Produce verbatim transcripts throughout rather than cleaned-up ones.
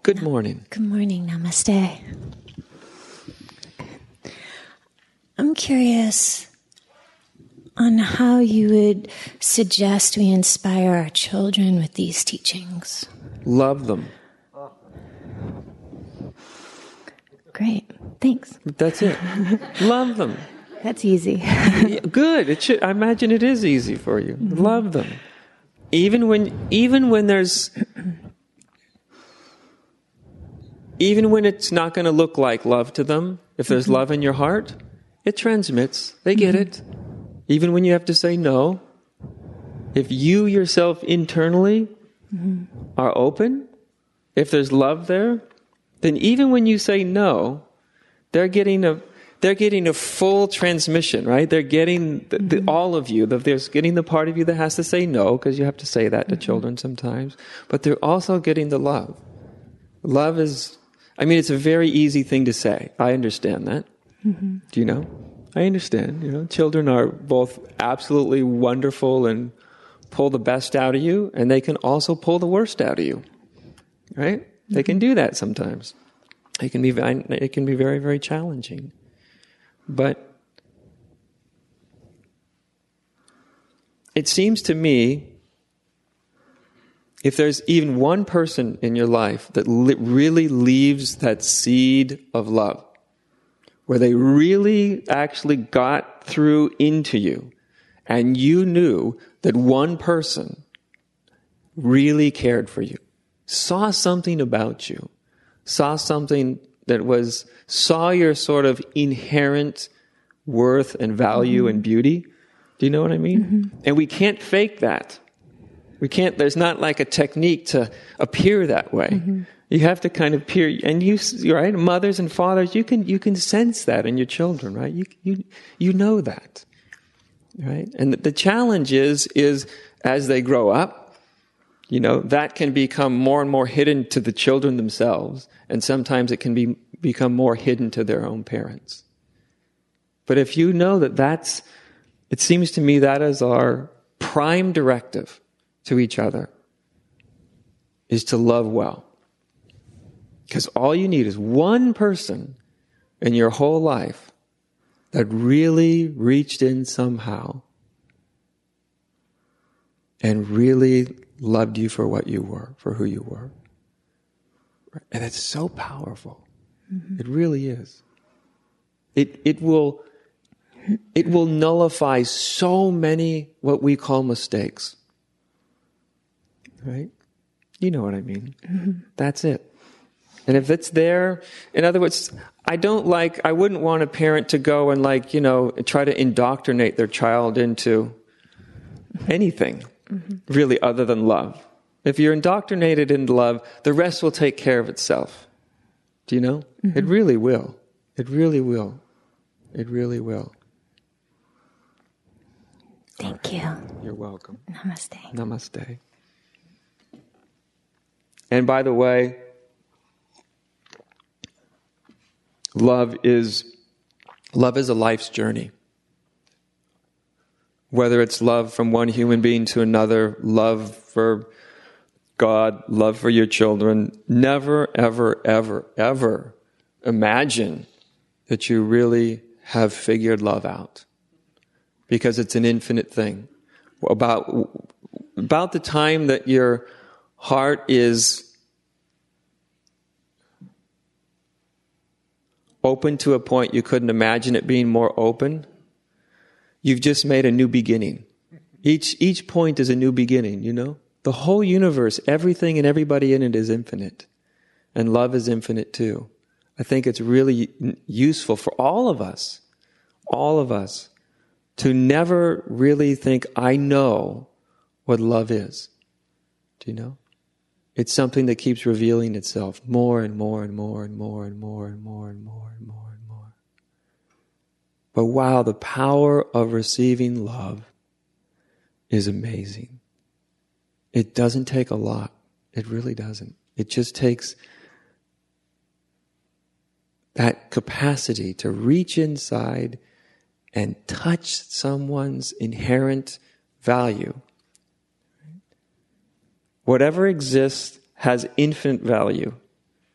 Good morning. Good morning. Namaste. I'm curious on how you would suggest we inspire our children with these teachings. Love them. Great. Thanks. That's it. Love them. That's easy. Yeah, good. It should. I imagine it is easy for you. Mm-hmm. Love them. Even when, even when there's, even when it's not going to look like love to them, if there's mm-hmm. love in your heart, it transmits. They get mm-hmm. it. Even when you have to say no, if you yourself internally mm-hmm. are open, if there's love there, then even when you say no, they're getting a they're getting a full transmission, right? They're getting the, the, mm-hmm. all of you. The, they're getting the part of you that has to say no, because you have to say that to mm-hmm. children sometimes. But they're also getting the love. Love is, I mean, it's a very easy thing to say. I understand that. Mm-hmm. Do you know? I understand. You know, children are both absolutely wonderful and pull the best out of you, and they can also pull the worst out of you, right? Mm-hmm. They can do that sometimes. It can be it can be very, very challenging. But it seems to me, if there's even one person in your life that li- really leaves that seed of love, where they really actually got through into you, and you knew that one person really cared for you, saw something about you, saw something that was, saw your sort of inherent worth and value mm-hmm. and beauty. Do you know what I mean? Mm-hmm. And we can't fake that. We can't, there's not like a technique to appear that way. Mm-hmm. You have to kind of appear, and you, right, mothers and fathers, you can, you can sense that in your children, right? You, you, you know that, right? And the, the challenge is, is as they grow up, you know, that can become more and more hidden to the children themselves, and sometimes it can be become more hidden to their own parents. But if you know that that's, it seems to me that is our prime directive to each other, is to love well. Because all you need is one person in your whole life that really reached in somehow and really loved you for what you were, for who you were. And it's so powerful. Mm-hmm. It really is. It it will it will nullify so many what we call mistakes. Right? You know what I mean. Mm-hmm. That's it. And if it's there, in other words, I don't like, I wouldn't want a parent to go and like, you know, try to indoctrinate their child into anything. Mm-hmm. Really, other than love. If you're indoctrinated in love, the rest will take care of itself. Do you know? Mm-hmm. It really will. It really will. It really will. Thank you. You're welcome. Namaste. Namaste. And by the way, love is love is a life's journey. Whether it's love from one human being to another, love for God, love for your children, never, ever, ever, ever imagine that you really have figured love out. Because it's an infinite thing. About, about the time that your heart is open to a point you couldn't imagine it being more open, you've just made a new beginning. Each each point is a new beginning, you know? The whole universe, everything and everybody in it is infinite. And love is infinite too. I think it's really useful for all of us, all of us, to never really think, I know what love is. Do you know? It's something that keeps revealing itself more and more and more and more and more and more and more and more and more. But wow, the power of receiving love is amazing. It doesn't take a lot. It really doesn't. It just takes that capacity to reach inside and touch someone's inherent value. Whatever exists has infinite value.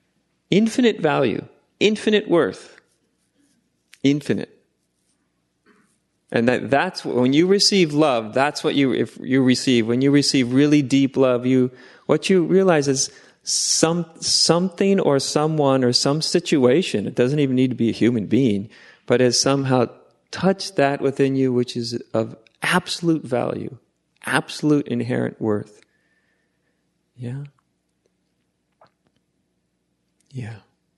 Infinite value, infinite worth, infinite. And that, that's when you receive love, that's what you if you receive. When you receive really deep love, you what you realize is some something or someone or some situation, it doesn't even need to be a human being, but has somehow touched that within you which is of absolute value, absolute inherent worth. Yeah. Yeah.